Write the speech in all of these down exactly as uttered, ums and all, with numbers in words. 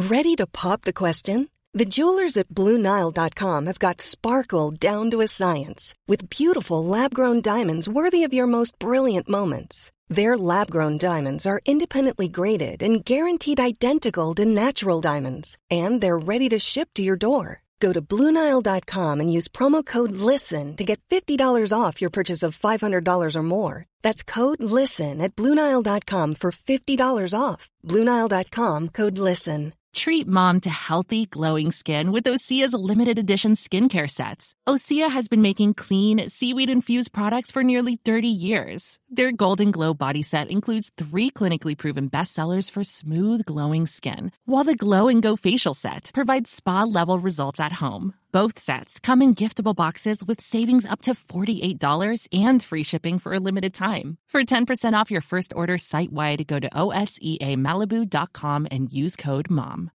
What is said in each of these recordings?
Ready to pop the question? The jewelers at Blue Nile dot com have got sparkle down to a science with beautiful lab-grown diamonds worthy of your most brilliant moments. Their lab-grown diamonds are independently graded and guaranteed identical to natural diamonds, and they're ready to ship to your door. Go to Blue Nile dot com and use promo code LISTEN to get fifty dollars off your purchase of five hundred dollars or more. That's code LISTEN at Blue Nile dot com for fifty dollars off. Blue Nile dot com, code LISTEN. Treat mom to healthy, glowing skin with Osea's limited edition skincare sets. Osea has been making clean, seaweed-infused products for nearly thirty years. Their Golden Glow body set includes three clinically proven bestsellers for smooth, glowing skin, while the Glow and Go facial set provides spa-level results at home. Both sets come in giftable boxes with savings up to forty-eight dollars and free shipping for a limited time. For ten percent off your first order site-wide, go to O S E A Malibu dot com and use code MOM.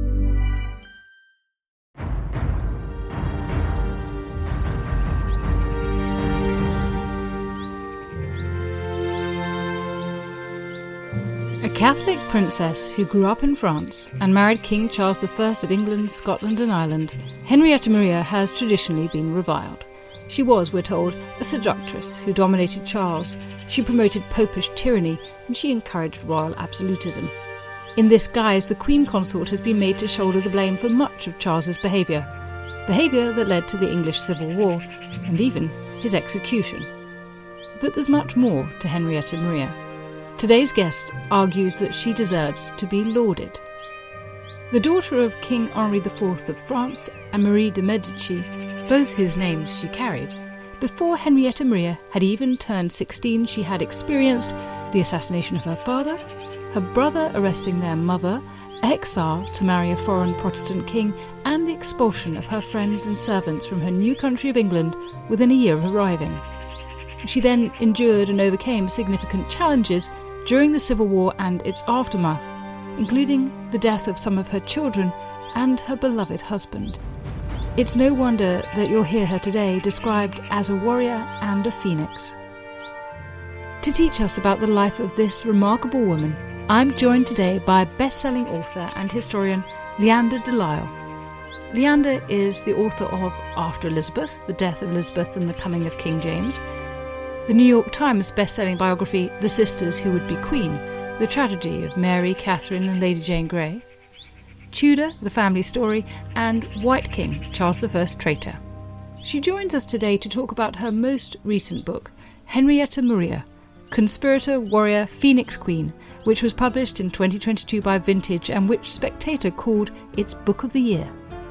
A Catholic princess who grew up in France and married King Charles the First of England, Scotland and Ireland, Henrietta Maria has traditionally been reviled. She was, we're told, a seductress who dominated Charles. She promoted popish tyranny and she encouraged royal absolutism. In this guise, the Queen Consort has been made to shoulder the blame for much of Charles's behaviour. Behaviour that led to the English Civil War and even his execution. But there's much more to Henrietta Maria. Today's guest argues that she deserves to be lauded. The daughter of King Henri the Fourth of France and Marie de Medici, both whose names she carried, before Henrietta Maria had even turned sixteen, she had experienced the assassination of her father, her brother arresting their mother, exile to marry a foreign Protestant king, and the expulsion of her friends and servants from her new country of England within a year of arriving. She then endured and overcame significant challenges during the Civil War and its aftermath, including the death of some of her children and her beloved husband. It's no wonder that you'll hear her today described as a warrior and a phoenix. To teach us about the life of this remarkable woman, I'm joined today by best-selling author and historian Leanda de Lisle. Leanda is the author of After Elizabeth, The Death of Elizabeth and the Coming of King James, the New York Times best-selling biography The Sisters Who Would Be Queen, the tragedy of Mary, Catherine and Lady Jane Grey, Tudor, The Family Story, and White King, Charles the First Traitor. She joins us today to talk about her most recent book, Henrietta Maria, Conspirator, Warrior, Phoenix Queen, which was published in twenty twenty-two by Vintage and which Spectator called its Book of the Year.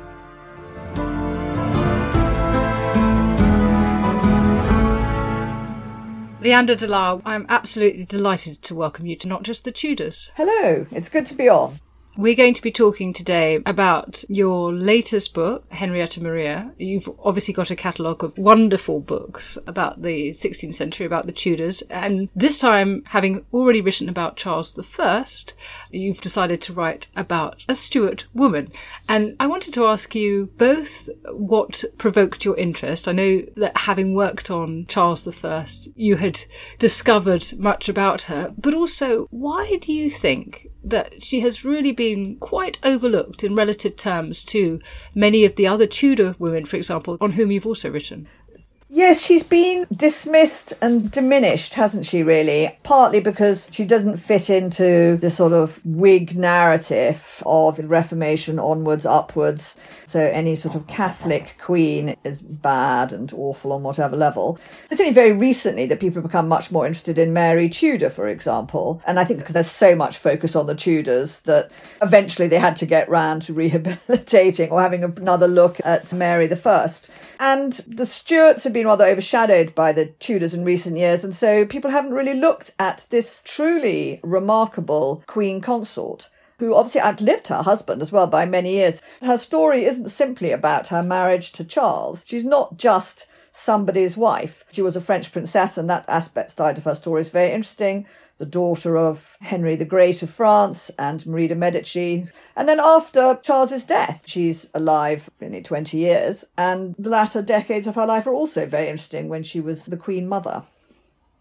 Leanda de Lisle, I'm absolutely delighted to welcome you to Not Just the Tudors. Hello, it's good to be on. We're going to be talking today about your latest book, Henrietta Maria. You've obviously got a catalogue of wonderful books about the sixteenth century, about the Tudors. And this time, having already written about Charles the First, you've decided to write about a Stuart woman. And I wanted to ask you both what provoked your interest. I know that having worked on Charles the First, you had discovered much about her, but also why do you think that she has really been quite overlooked in relative terms to many of the other Tudor women, for example, on whom you've also written? Yes, she's been dismissed and diminished, hasn't she, really? Partly because she doesn't fit into the sort of Whig narrative of Reformation onwards, upwards. So any sort of Catholic queen is bad and awful on whatever level. It's only very recently that people have become much more interested in Mary Tudor, for example. And I think because there's so much focus on the Tudors that eventually they had to get round to rehabilitating or having another look at Mary the First. And the Stuarts have been rather overshadowed by the Tudors in recent years, and so people haven't really looked at this truly remarkable Queen Consort, who obviously outlived her husband as well by many years. Her story isn't simply about her marriage to Charles. She's not just somebody's wife. She was a French princess, and that aspect side of her story is very interesting. The daughter of Henry the Great of France and Marie de Medici. And then after Charles's death, she's alive nearly twenty years, and the latter decades of her life are also very interesting when she was the Queen Mother.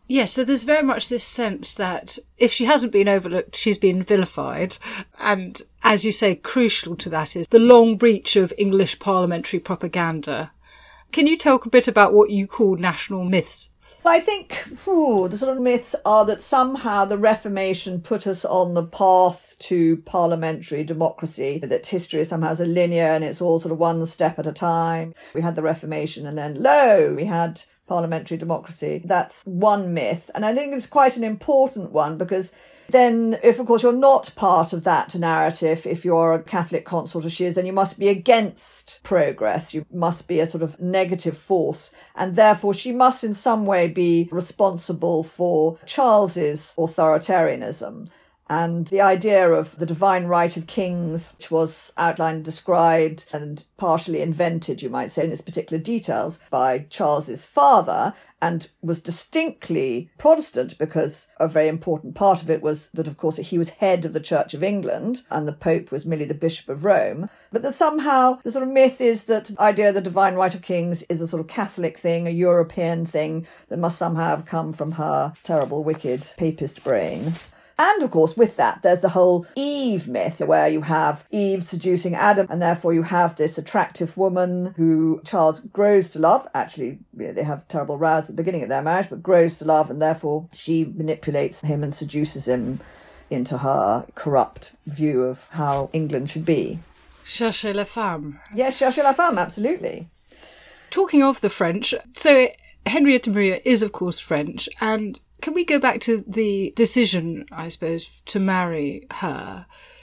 Yes, so there's very much this sense that if she hasn't been overlooked, she's been vilified. And as you say, crucial to that is the long reach of English parliamentary propaganda. Can you talk a bit about what you call national myths? I think ooh, the sort of myths are that somehow the Reformation put us on the path to parliamentary democracy, that history somehow is a linear and it's all sort of one step at a time. We had the Reformation and then, lo, we had parliamentary democracy. That's one myth. And I think it's quite an important one because then if, of course, you're not part of that narrative, if you're a Catholic consort as she is, then you must be against progress. You must be a sort of negative force. And therefore, she must in some way be responsible for Charles's authoritarianism. And the idea of the divine right of kings, which was outlined, described, and partially invented, you might say, in its particular details by Charles's father, and was distinctly Protestant because a very important part of it was that, of course, he was head of the Church of England and the Pope was merely the Bishop of Rome. But that somehow the sort of myth is that the idea of the divine right of kings is a sort of Catholic thing, a European thing that must somehow have come from her terrible, wicked papist brain. And, of course, with that, there's the whole Eve myth, where you have Eve seducing Adam, and therefore you have this attractive woman who Charles grows to love. Actually, they have terrible rows at the beginning of their marriage, but grows to love, and therefore she manipulates him and seduces him into her corrupt view of how England should be. Cherchez la femme. Yes, cherchez la femme, absolutely. Talking of the French, so Henrietta Maria is, of course, French, and can we go back to the decision, I suppose, to marry her?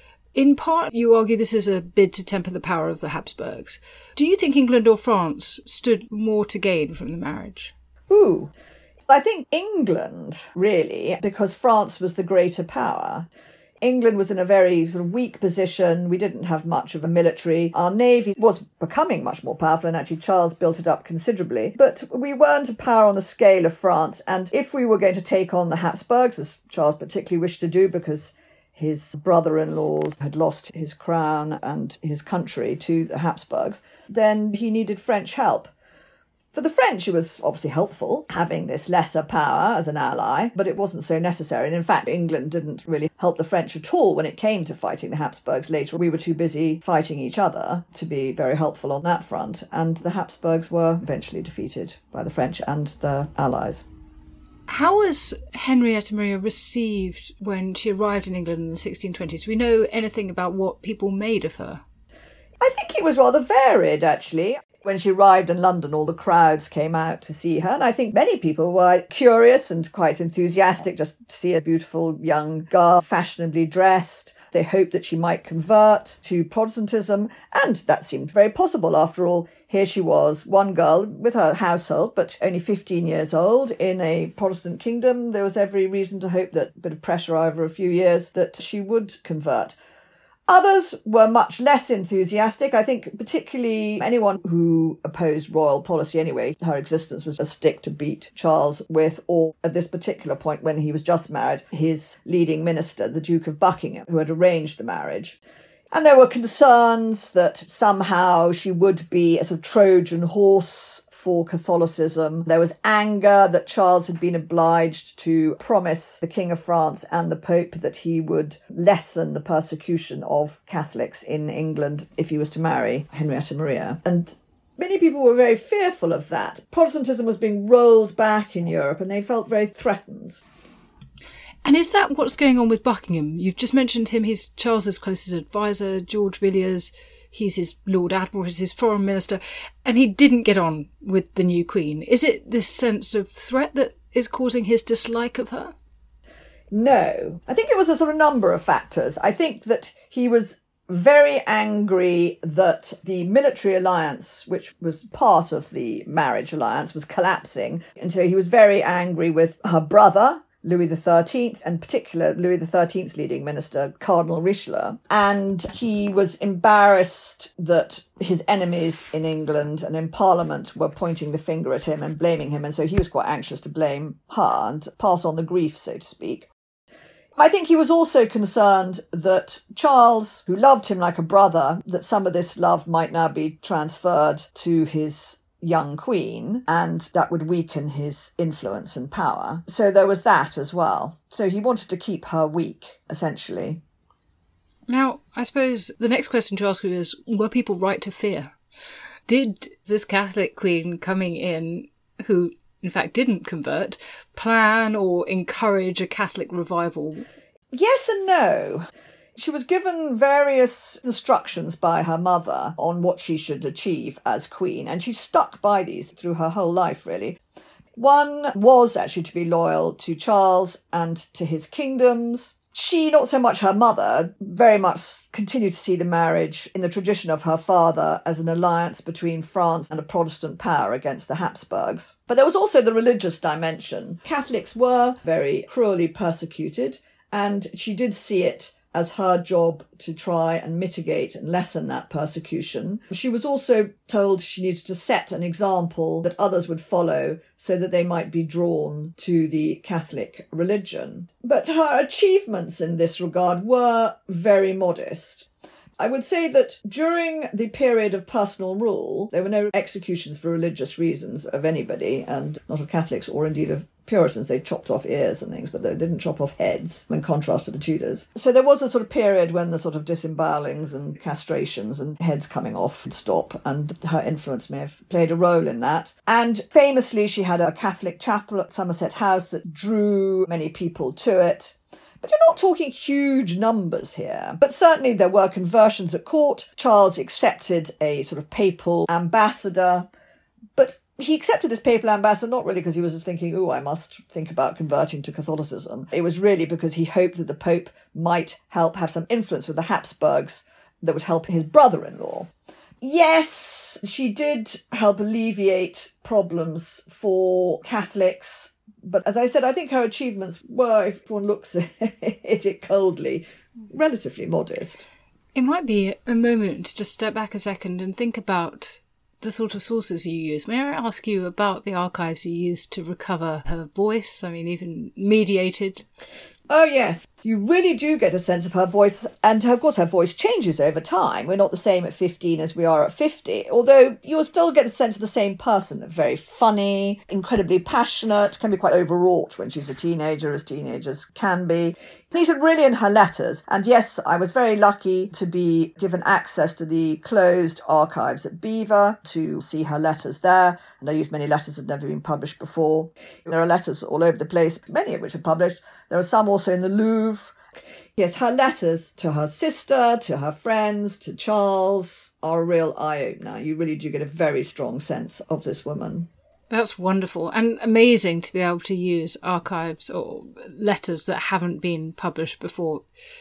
In part, you argue this is a bid to temper the power of the Habsburgs. Do you think England or France stood more to gain from the marriage? Ooh, I think England, really, because France was the greater power. England was in a very sort of weak position. We didn't have much of a military. Our navy was becoming much more powerful, and actually Charles built it up considerably. But we weren't a power on the scale of France. And if we were going to take on the Habsburgs, as Charles particularly wished to do because his brother-in-law had lost his crown and his country to the Habsburgs, then he needed French help. For the French, it was obviously helpful having this lesser power as an ally, but it wasn't so necessary. And in fact, England didn't really help the French at all when it came to fighting the Habsburgs later. We were too busy fighting each other to be very helpful on that front. And the Habsburgs were eventually defeated by the French and their allies. How was Henrietta Maria received when she arrived in England in the sixteen twenties? Do we know anything about what people made of her? I think it was rather varied, actually. When she arrived in London, all the crowds came out to see her. And I think many people were curious and quite enthusiastic just to see a beautiful young girl, fashionably dressed. They hoped that she might convert to Protestantism. And that seemed very possible. After all, here she was, one girl with her household, but only fifteen years old in a Protestant kingdom. There was every reason to hope that a bit of pressure over a few years that she would convert. Others were much less enthusiastic. I think particularly anyone who opposed royal policy anyway, her existence was a stick to beat Charles with, or at this particular point when he was just married, his leading minister, the Duke of Buckingham, who had arranged the marriage. And there were concerns that somehow she would be a sort of Trojan horse for Catholicism. There was anger that Charles had been obliged to promise the King of France and the Pope that he would lessen the persecution of Catholics in England if he was to marry Henrietta Maria. And many people were very fearful of that. Protestantism was being rolled back in Europe and they felt very threatened. And is that what's going on with Buckingham? You've just mentioned him, he's Charles's closest advisor, George Villiers. He's his Lord Admiral, he's his foreign minister, and he didn't get on with the new queen. Is it this sense of threat that is causing his dislike of her? No. I think it was a sort of number of factors. I think that he was very angry that the military alliance, which was part of the marriage alliance, was collapsing. And so he was very angry with her brother, Louis the thirteenth, and particular Louis the thirteenth's leading minister, Cardinal Richelieu. And he was embarrassed that his enemies in England and in Parliament were pointing the finger at him and blaming him. And so he was quite anxious to blame her and pass on the grief, so to speak. I think he was also concerned that Charles, who loved him like a brother, that some of this love might now be transferred to his young queen, and that would weaken his influence and power. So there was that as well. So he wanted to keep her weak, essentially. Now, I suppose the next question to ask you is, were people right to fear? Did this Catholic queen coming in, who in fact didn't convert, plan or encourage a Catholic revival? Yes and no. She was given various instructions by her mother on what she should achieve as queen, and she stuck by these through her whole life, really. One was actually to be loyal to Charles and to his kingdoms. She, not so much her mother, very much continued to see the marriage in the tradition of her father as an alliance between France and a Protestant power against the Habsburgs. But there was also the religious dimension. Catholics were very cruelly persecuted, and she did see it as her job to try and mitigate and lessen that persecution. She was also told she needed to set an example that others would follow so that they might be drawn to the Catholic religion. But her achievements in this regard were very modest. I would say that during the period of personal rule, there were no executions for religious reasons of anybody, and not of Catholics or indeed of Puritans. They chopped off ears and things, but they didn't chop off heads, in contrast to the Tudors. So there was a sort of period when the sort of disembowelings and castrations and heads coming off would stop, and her influence may have played a role in that. And famously, she had a Catholic chapel at Somerset House that drew many people to it. But you're not talking huge numbers here. But certainly there were conversions at court. Charles accepted a sort of papal ambassador, but he accepted this papal ambassador not really because he was just thinking, oh, I must think about converting to Catholicism. It was really because he hoped that the Pope might help have some influence with the Habsburgs that would help his brother-in-law. Yes, she did help alleviate problems for Catholics. But as I said, I think her achievements were, if one looks at it coldly, relatively modest. It might be a moment to just step back a second and think about the sort of sources you use. May I ask you about the archives you used to recover her voice? I mean, even mediated? Oh, yes. You really do get a sense of her voice. And, of course, her voice changes over time. We're not the same at fifteen as we are at fifty. Although you'll still get a sense of the same person. Very funny, incredibly passionate, can be quite overwrought when she's a teenager, as teenagers can be. These are really in her letters. And, yes, I was very lucky to be given access to the closed archives at Beaver to see her letters there. And I used many letters that had never been published before. There are letters all over the place, many of which are published. There are some also in the Louvre. Yes, her letters to her sister, to her friends, to Charles are a real eye-opener. You really do get a very strong sense of this woman. That's wonderful and amazing to be able to use archives or letters that haven't been published before.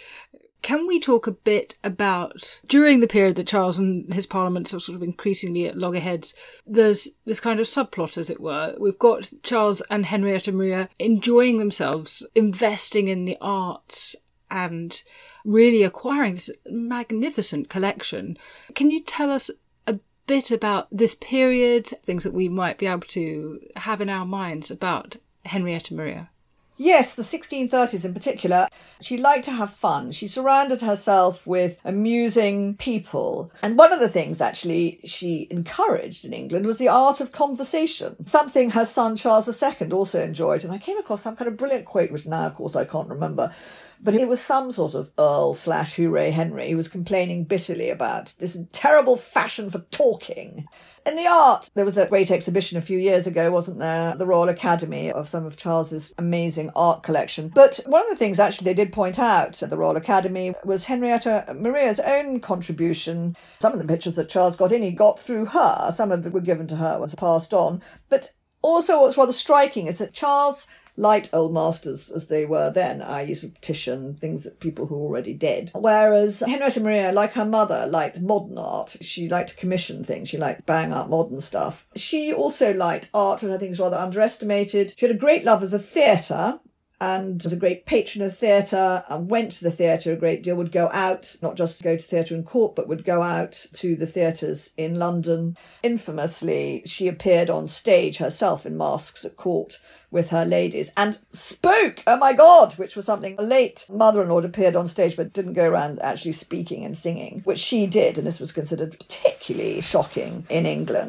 Can we talk a bit about, during the period that Charles and his parliaments are sort of increasingly at loggerheads, there's this kind of subplot, as it were. We've got Charles and Henrietta Maria enjoying themselves, investing in the arts and really acquiring this magnificent collection. Can you tell us a bit about this period, things that we might be able to have in our minds about Henrietta Maria? Yes, the sixteen thirties in particular. She liked to have fun. She surrounded herself with amusing people. And one of the things, actually, she encouraged in England was the art of conversation, something her son Charles the Second also enjoyed. And I came across some kind of brilliant quote, which now, of course, I can't remember. But it was some sort of Earl slash Hooray Henry who was complaining bitterly about this terrible fashion for talking. In the art, there was a great exhibition a few years ago, wasn't there, at the Royal Academy, of some of Charles's amazing art collection. But one of the things, actually, they did point out at the Royal Academy was Henrietta Maria's own contribution. Some of the pictures that Charles got in, he got through her. Some of it were given to her, was passed on. But also what's rather striking is that Charles liked old masters as they were then, that is Titian, things that people who were already dead. Whereas Henrietta Maria, like her mother, liked modern art. She liked to commission things. She liked bang up modern stuff. She also liked art, which I think is rather underestimated. She had a great love of the theatre and was a great patron of theatre and went to the theatre a great deal, would go out, not just go to theatre in court, but would go out to the theatres in London. Infamously, she appeared on stage herself in masks at court with her ladies and spoke, oh my God, which was something. A late mother-in-law appeared on stage but didn't go around actually speaking and singing, which she did, and this was considered particularly shocking in England.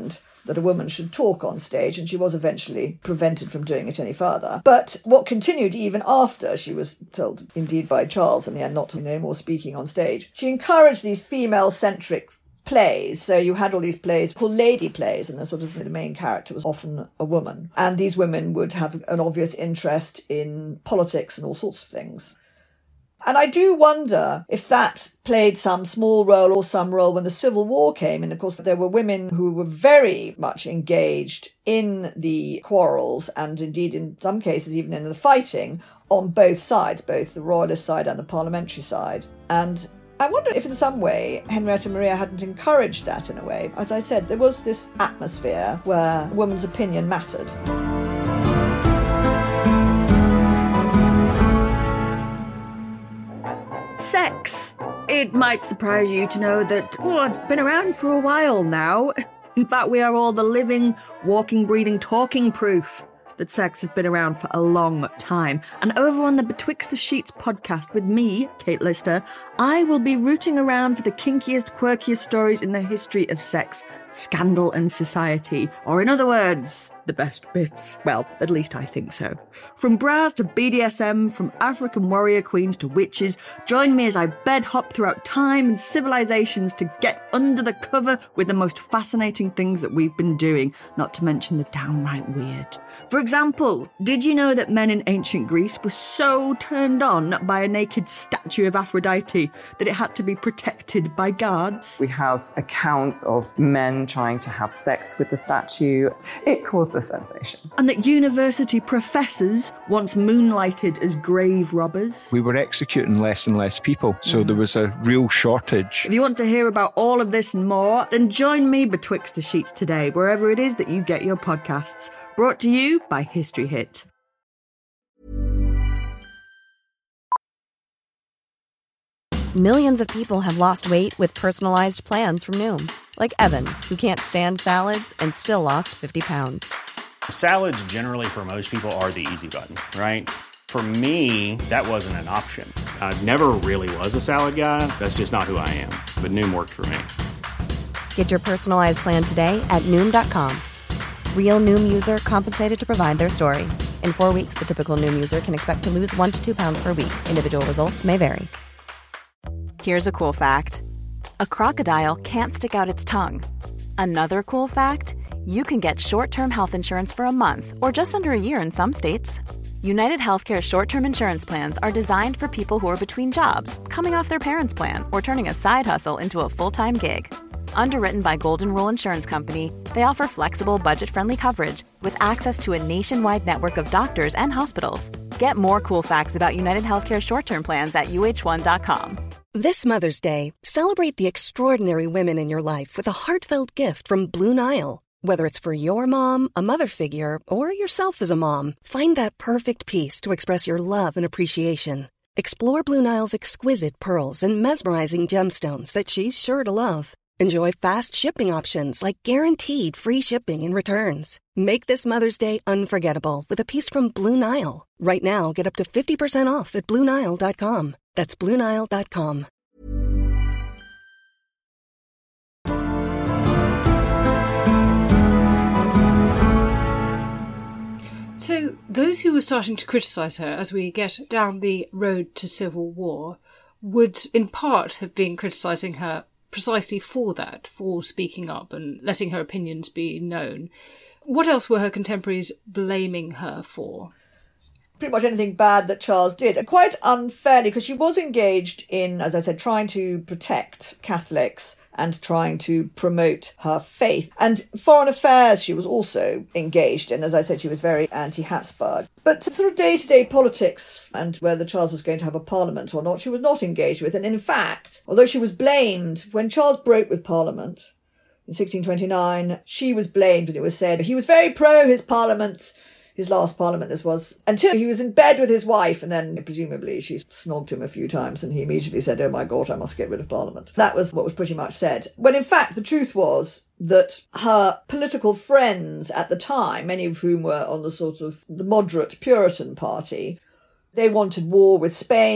that a woman should talk on stage, and she was eventually prevented from doing it any further. But what continued even after she was told, indeed by Charles in the end, not to no more speaking on stage, she encouraged these female-centric plays. So you had all these plays called lady plays, and the sort of the main character was often a woman. And these women would have an obvious interest in politics and all sorts of things. And I do wonder if that played some small role or some role when the Civil War came. And of course, there were women who were very much engaged in the quarrels and indeed in some cases even in the fighting on both sides, both the royalist side and the parliamentary side. And I wonder if in some way Henrietta Maria hadn't encouraged that in a way. As I said, there was this atmosphere where a woman's opinion mattered. Sex. It might surprise you to know that, oh, it's been around for a while now. In fact, we are all the living, walking, breathing, talking proof that sex has been around for a long time. And over on the Betwixt the Sheets podcast with me, Kate Lister, I will be rooting around for the kinkiest, quirkiest stories in the history of sex, scandal and society. Or in other words, the best bits. Well, at least I think so. From bras to B D S M, from African warrior queens to witches, join me as I bed hop throughout time and civilizations to get under the cover with the most fascinating things that we've been doing, not to mention the downright weird. For example, did you know that men in ancient Greece were so turned on by a naked statue of Aphrodite that it had to be protected by guards? We have accounts of men trying to have sex with the statue. It caused a sensation. And that university professors once moonlighted as grave robbers. We were executing less and less people, so mm. there was a real shortage. If you want to hear about all of this and more, then join me Betwixt the Sheets today, wherever it is that you get your podcasts. Brought to you by History Hit. Millions of people have lost weight with personalized plans from Noom. Like Evan, who can't stand salads and still lost fifty pounds. Salads generally for most people are the easy button, right? For me, that wasn't an option. I never really was a salad guy. That's just not who I am. But Noom worked for me. Get your personalized plan today at Noom dot com. Real Noom user compensated to provide their story. In four weeks, the typical Noom user can expect to lose one to two pounds per week. Individual results may vary. Here's a cool fact. A crocodile can't stick out its tongue. Another cool fact, you can get short-term health insurance for a month or just under a year in some states. United Healthcare short-term insurance plans are designed for people who are between jobs, coming off their parents' plan, or turning a side hustle into a full-time gig. Underwritten by Golden Rule Insurance Company, they offer flexible, budget-friendly coverage with access to a nationwide network of doctors and hospitals. Get more cool facts about United Healthcare short-term plans at U H one dot com. This Mother's Day, celebrate the extraordinary women in your life with a heartfelt gift from Blue Nile. Whether it's for your mom, a mother figure, or yourself as a mom, find that perfect piece to express your love and appreciation. Explore Blue Nile's exquisite pearls and mesmerizing gemstones that she's sure to love. Enjoy fast shipping options like guaranteed free shipping and returns. Make this Mother's Day unforgettable with a piece from Blue Nile. Right now, get up to fifty percent off at Blue Nile dot com. That's Blue Nile dot com. So, those who were starting to criticise her as we get down the road to civil war would, in part, have been criticising her precisely for that, for speaking up and letting her opinions be known. What else were her contemporaries blaming her for? Pretty much anything bad that Charles did, and quite unfairly, because she was engaged in, as I said, trying to protect Catholics and trying to promote her faith. And foreign affairs she was also engaged in. As I said, she was very anti-Habsburg. But sort of day-to-day politics and whether Charles was going to have a parliament or not, she was not engaged with. And in fact, although she was blamed, when Charles broke with Parliament in sixteen twenty-nine, she was blamed, and it was said he was very pro his parliament, his last parliament this was, until he was in bed with his wife, and then presumably she snogged him a few times and he immediately said, oh my God, I must get rid of Parliament. That was what was pretty much said. When in fact the truth was that her political friends at the time, many of whom were on the sort of the moderate Puritan party, they wanted war with Spain.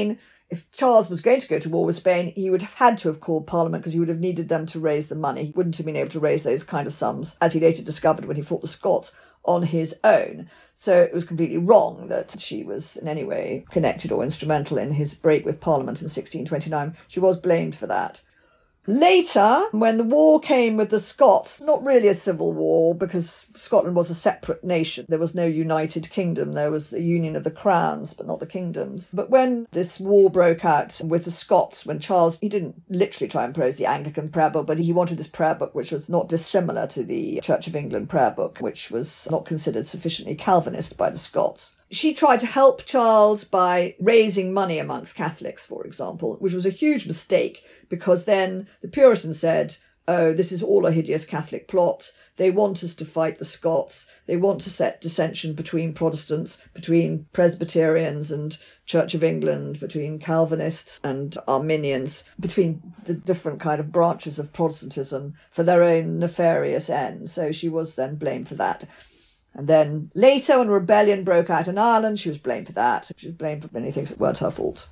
If Charles was going to go to war with Spain, he would have had to have called Parliament because he would have needed them to raise the money. He wouldn't have been able to raise those kind of sums, as he later discovered when he fought the Scots, on his own. So it was completely wrong that she was in any way connected or instrumental in his break with Parliament in sixteen twenty-nine. She was blamed for that. Later, when the war came with the Scots, not really a civil war because Scotland was a separate nation. There was no united kingdom. There was the union of the crowns, but not the kingdoms. But when this war broke out with the Scots, when Charles, he didn't literally try and impose the Anglican prayer book, but he wanted this prayer book which was not dissimilar to the Church of England prayer book, which was not considered sufficiently Calvinist by the Scots. She tried to help Charles by raising money amongst Catholics, for example, which was a huge mistake because then the Puritans said, oh, this is all a hideous Catholic plot. They want us to fight the Scots. They want to set dissension between Protestants, between Presbyterians and Church of England, between Calvinists and Arminians, between the different kind of branches of Protestantism for their own nefarious ends. So she was then blamed for that. And then later, when rebellion broke out in Ireland, she was blamed for that. She was blamed for many things that weren't her fault.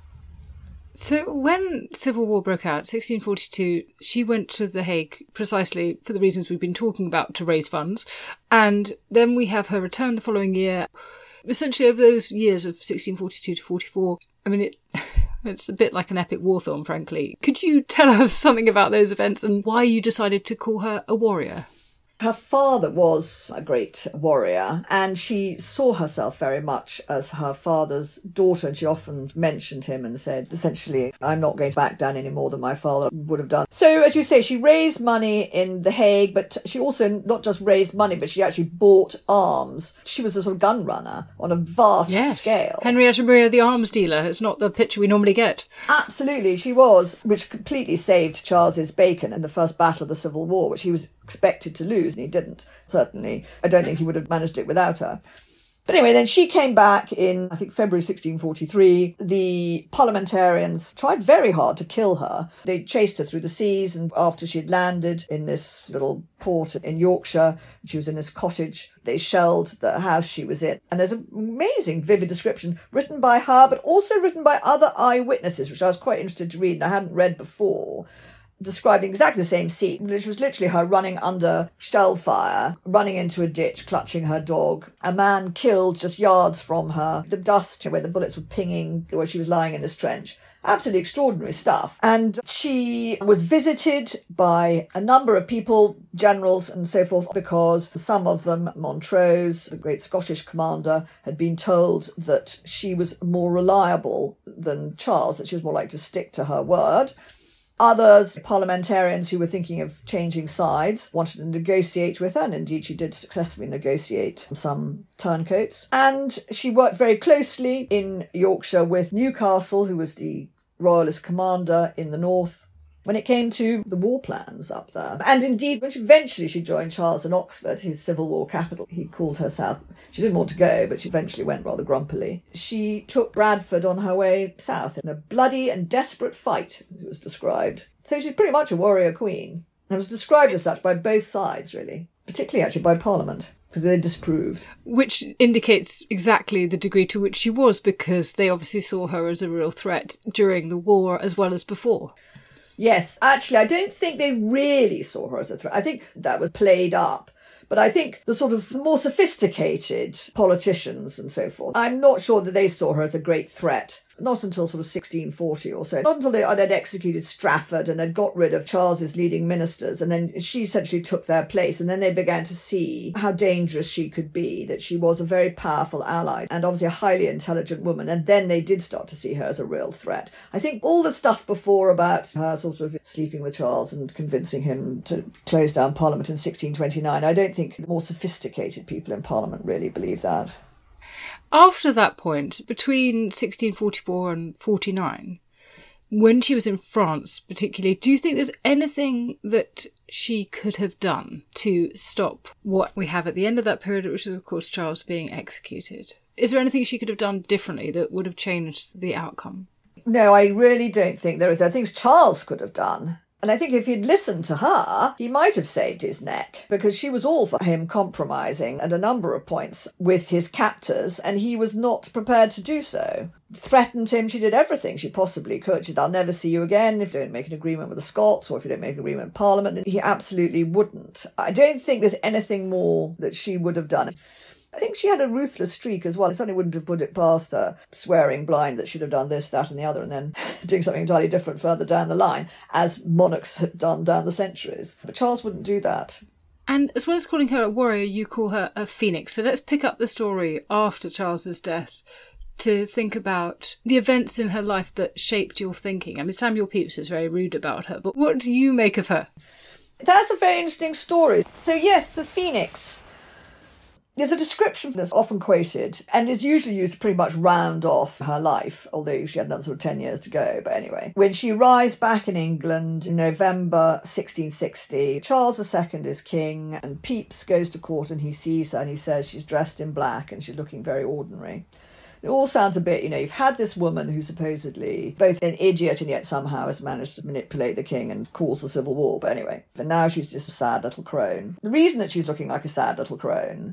So when Civil War broke out, sixteen forty-two, she went to The Hague precisely for the reasons we've been talking about, to raise funds. And then we have her return the following year. Essentially, over those years of sixteen forty-two to forty-four, I mean, it it's a bit like an epic war film, frankly. Could you tell us something about those events and why you decided to call her a warrior? Her father was a great warrior, and she saw herself very much as her father's daughter, and she often mentioned him and said, essentially, I'm not going to back down any more than my father would have done. So, as you say, she raised money in The Hague, but she also not just raised money, but she actually bought arms. She was a sort of gun runner on a vast yes. scale. Henrietta Maria, the arms dealer. It's not the picture we normally get. Absolutely, she was, which completely saved Charles's bacon in the first battle of the Civil War, which he was expected to lose, and he didn't. Certainly, I don't think he would have managed it without her. But anyway, then she came back in, I think, February sixteen forty-three. The parliamentarians tried very hard to kill her. They chased her through the seas, and after she'd landed in this little port in Yorkshire, she was in this cottage, they shelled the house she was in. And there's an amazing, vivid description written by her, but also written by other eyewitnesses, which I was quite interested to read and I hadn't read before, describing exactly the same scene, which was literally her running under shell fire, running into a ditch, clutching her dog. A man killed just yards from her. The dust where the bullets were pinging, where she was lying in this trench. Absolutely extraordinary stuff. And she was visited by a number of people, generals and so forth, because some of them, Montrose, the great Scottish commander, had been told that she was more reliable than Charles, that she was more likely to stick to her word. Others, parliamentarians who were thinking of changing sides, wanted to negotiate with her, and indeed she did successfully negotiate some turncoats. And she worked very closely in Yorkshire with Newcastle, who was the royalist commander in the north, when it came to the war plans up there. And indeed, when she, eventually she joined Charles in Oxford, his Civil War capital, he called her south. She didn't want to go, but she eventually went rather grumpily. She took Bradford on her way south in a bloody and desperate fight, as it was described. So she's pretty much a warrior queen. And was described as such by both sides, really, particularly actually by Parliament, because they disapproved. Which indicates exactly the degree to which she was, because they obviously saw her as a real threat during the war as well as before. Yes, actually, I don't think they really saw her as a threat. I think that was played up. But I think the sort of more sophisticated politicians and so forth, I'm not sure that they saw her as a great threat. Not until sort of sixteen forty or so. Not until they, they'd executed Strafford and they'd got rid of Charles's leading ministers, and then she essentially took their place, and then they began to see how dangerous she could be, that she was a very powerful ally and obviously a highly intelligent woman, and then they did start to see her as a real threat. I think all the stuff before about her sort of sleeping with Charles and convincing him to close down Parliament in sixteen twenty-nine, I don't think the more sophisticated people in Parliament really believed that. After that point, between sixteen forty-four and forty-nine, when she was in France particularly, do you think there's anything that she could have done to stop what we have at the end of that period, which is, of course, Charles being executed? Is there anything she could have done differently that would have changed the outcome? No, I really don't think there is. I think Charles could have done. And I think if he'd listened to her, he might have saved his neck, because she was all for him compromising at a number of points with his captors, and he was not prepared to do so. Threatened him, she did everything she possibly could. She said, I'll never see you again if you don't make an agreement with the Scots, or if you don't make an agreement with Parliament. And he absolutely wouldn't. I don't think there's anything more that she would have done. I think she had a ruthless streak as well. I certainly wouldn't have put it past her, swearing blind that she'd have done this, that and the other, and then doing something entirely different further down the line, as monarchs had done down the centuries. But Charles wouldn't do that. And as well as calling her a warrior, you call her a phoenix. So let's pick up the story after Charles's death to think about the events in her life that shaped your thinking. I mean, Samuel Pepys is very rude about her, but what do you make of her? That's a very interesting story. So yes, the phoenix. There's a description that's often quoted and is usually used to pretty much round off her life, although she had another sort of ten years to go. But anyway, when she arrives back in England in November sixteen sixty, Charles the Second is king, and Pepys goes to court and he sees her and he says she's dressed in black and she's looking very ordinary. It all sounds a bit, you know, you've had this woman who's supposedly both an idiot and yet somehow has managed to manipulate the king and cause the civil war. But anyway, for now she's just a sad little crone. The reason that she's looking like a sad little crone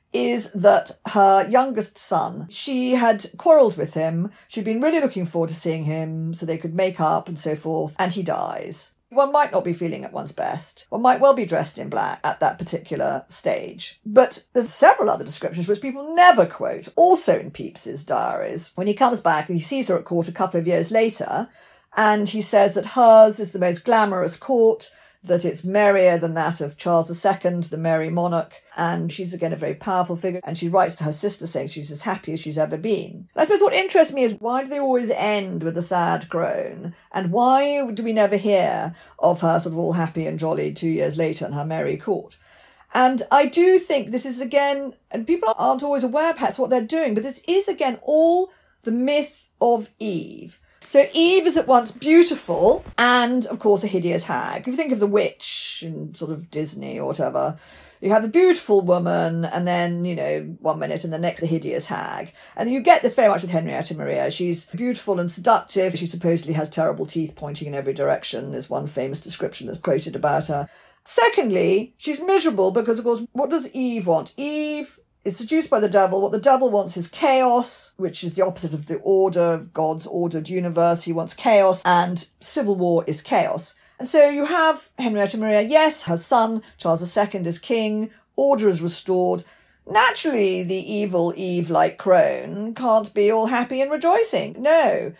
is that her youngest son, she had quarrelled with him. She'd been really looking forward to seeing him so they could make up and so forth, and he dies. One might not be feeling at one's best. One might well be dressed in black at that particular stage. But there's several other descriptions which people never quote, also in Pepys's diaries. When he comes back and he sees her at court a couple of years later, and he says that hers is the most glamorous court, that it's merrier than that of Charles the Second, the merry monarch, and she's again a very powerful figure, and she writes to her sister saying she's as happy as she's ever been. And I suppose what interests me is, why do they always end with a sad crone? And why do we never hear of her sort of all happy and jolly two years later in her merry court? And I do think this is again, and people aren't always aware perhaps what they're doing, but this is again all the myth of Eve. So Eve is at once beautiful and, of course, a hideous hag. If you think of the witch in sort of Disney or whatever, you have a beautiful woman and then, you know, one minute and the next a hideous hag. And you get this very much with Henrietta Maria. She's beautiful and seductive. She supposedly has terrible teeth pointing in every direction. There's one famous description that's quoted about her. Secondly, she's miserable because, of course, what does Eve want? Eve is seduced by the devil. What the devil wants is chaos, which is the opposite of the order of God's ordered universe. He wants chaos, and civil war is chaos. And so you have Henrietta Maria, yes, her son, Charles the Second, is king, order is restored. Naturally, the evil Eve-like crone can't be all happy and rejoicing. No.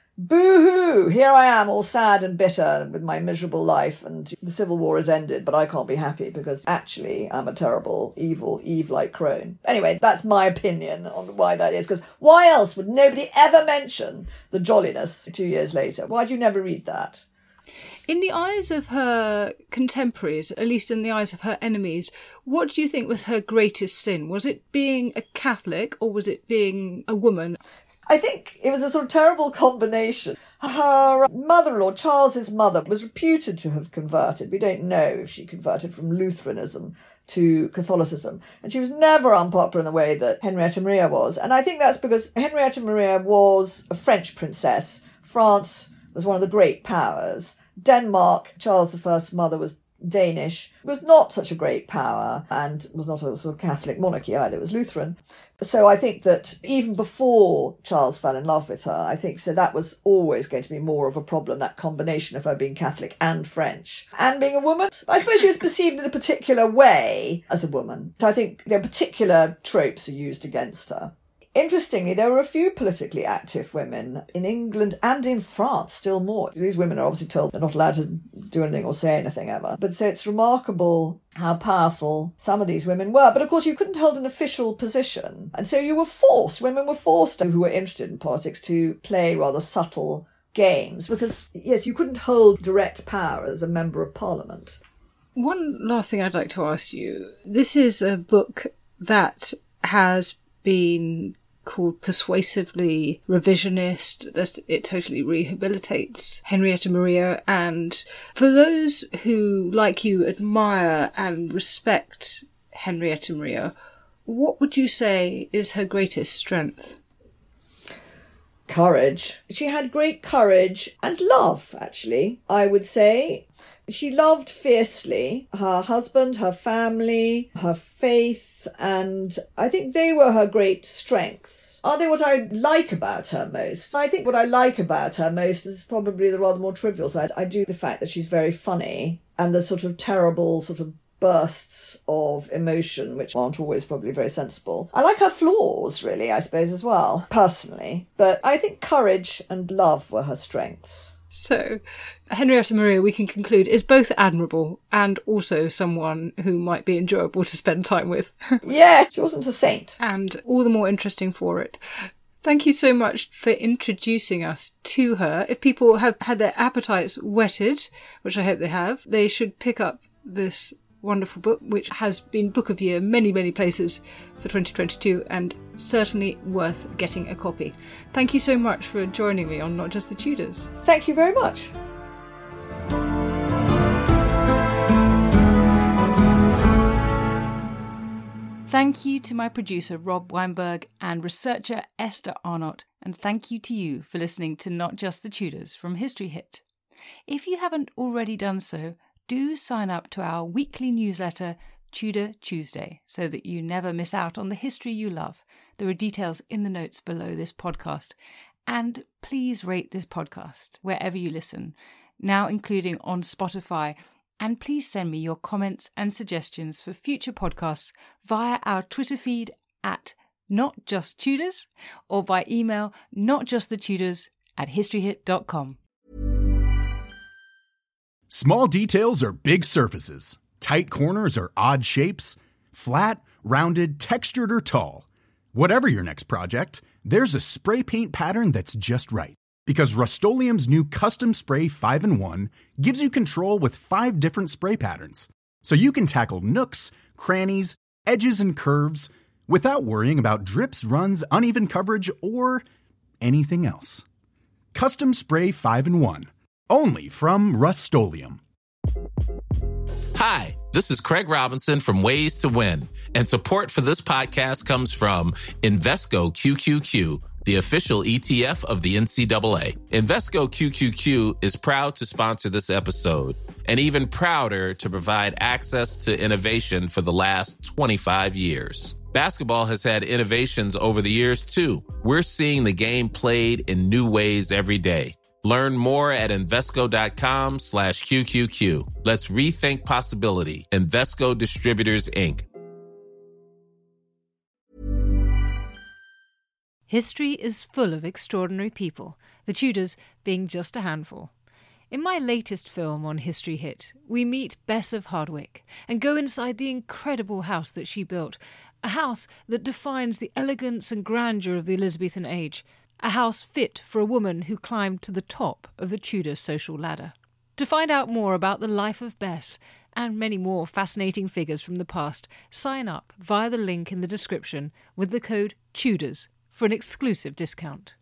Boo-hoo! Here I am, all sad and bitter with my miserable life, and the civil war has ended, but I can't be happy because actually I'm a terrible, evil, Eve-like crone. Anyway, that's my opinion on why that is, because why else would nobody ever mention the jolliness two years later? Why do you never read that? In the eyes of her contemporaries, at least in the eyes of her enemies, what do you think was her greatest sin? Was it being a Catholic, or was it being a woman? I think it was a sort of terrible combination. Her mother-in-law, Charles's mother, was reputed to have converted. We don't know if she converted from Lutheranism to Catholicism. And she was never unpopular in the way that Henrietta Maria was. And I think that's because Henrietta Maria was a French princess. France was one of the great powers. Denmark, Charles the First's mother was Danish, was not such a great power and was not a sort of Catholic monarchy either, it was Lutheran. So I think that even before Charles fell in love with her, I think so that was always going to be more of a problem, that combination of her being Catholic and French and being a woman. I suppose she was perceived in a particular way as a woman. So I think their particular tropes are used against her. Interestingly, there were a few politically active women in England and in France, still more. These women are obviously told they're not allowed to do anything or say anything ever. But so it's remarkable how powerful some of these women were. But of course, you couldn't hold an official position. And so you were forced, women were forced, who were interested in politics, to play rather subtle games. Because, yes, you couldn't hold direct power as a member of Parliament. One last thing I'd like to ask you. This is a book that has been called persuasively revisionist, that it totally rehabilitates Henrietta Maria. And for those who, like you, admire and respect Henrietta Maria, what would you say is her greatest strength? Courage. She had great courage and love, actually, I would say. She loved fiercely her husband, her family, her faith, and I think they were her great strengths. Are they what I like about her most? I think what I like about her most is probably the rather more trivial side. I do the fact that she's very funny and the sort of terrible sort of bursts of emotion, which aren't always probably very sensible. I like her flaws, really, I suppose, as well, personally. But I think courage and love were her strengths. So, Henrietta Maria, we can conclude, is both admirable and also someone who might be enjoyable to spend time with. Yes, she wasn't a saint. And all the more interesting for it. Thank you so much for introducing us to her. If people have had their appetites whetted, which I hope they have, they should pick up this wonderful book, which has been Book of Year many, many places for twenty twenty-two and certainly worth getting a copy. Thank you so much for joining me on Not Just the Tudors. Thank you very much. Thank you to my producer Rob Weinberg and researcher Esther Arnott, and thank you to you for listening to Not Just the Tudors from History Hit. If you haven't already done so, do sign up to our weekly newsletter, Tudor Tuesday, so that you never miss out on the history you love. There are details in the notes below this podcast. And please rate this podcast wherever you listen, now including on Spotify. And please send me your comments and suggestions for future podcasts via our Twitter feed at Not Just Tudors or by email notjustthetudors at historyhit dot com. Small details are big surfaces. Tight corners are odd shapes. Flat, rounded, textured, or tall. Whatever your next project, there's a spray paint pattern that's just right. Because Rust-Oleum's new Custom Spray five in one gives you control with five different spray patterns. So you can tackle nooks, crannies, edges, and curves without worrying about drips, runs, uneven coverage, or anything else. Custom Spray five in one. Only from Rust-Oleum. Hi, this is Craig Robinson from Ways to Win, and support for this podcast comes from Invesco Q Q Q, the official E T F of the N C double A. Invesco Q Q Q is proud to sponsor this episode, and even prouder to provide access to innovation for the last twenty-five years. Basketball has had innovations over the years, too. We're seeing the game played in new ways every day. Learn more at Invesco.com slash QQQ. Let's rethink possibility. Invesco Distributors, Incorporated. History is full of extraordinary people, the Tudors being just a handful. In my latest film on History Hit, we meet Bess of Hardwick and go inside the incredible house that she built, a house that defines the elegance and grandeur of the Elizabethan age, a house fit for a woman who climbed to the top of the Tudor social ladder. To find out more about the life of Bess and many more fascinating figures from the past, sign up via the link in the description with the code TUDORS for an exclusive discount.